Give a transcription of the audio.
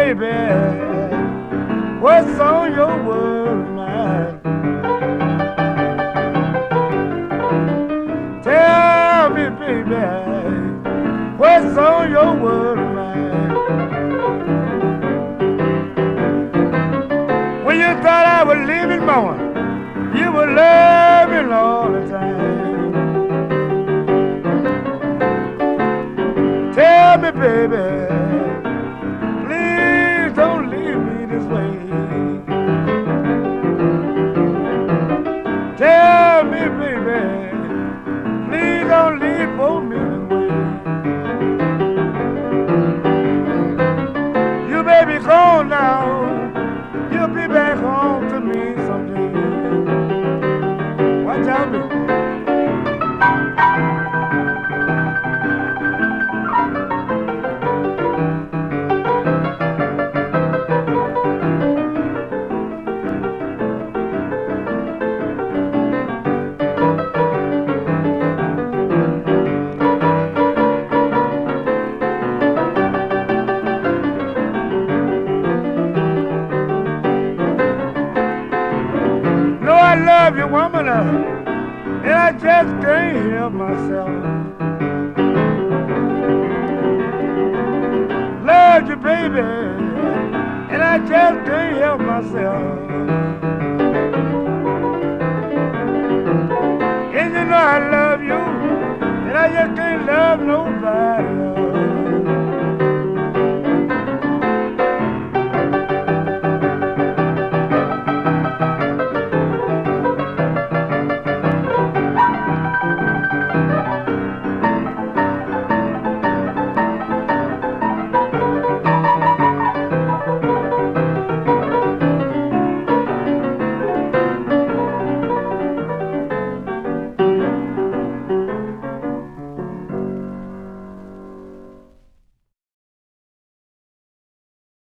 baby, what's on your world mind? Tell me, baby, what's on your world mind? When you thought I was leaving, mama, you were loving all the time. Tell me, baby, please don't leave me this way. Tell me, baby, please don't leave for me this way. You may be gone now, you'll be back home to me someday. Watch out, baby. I love you, woman, and I just can't help myself. Love you, baby, and I just can't help myself.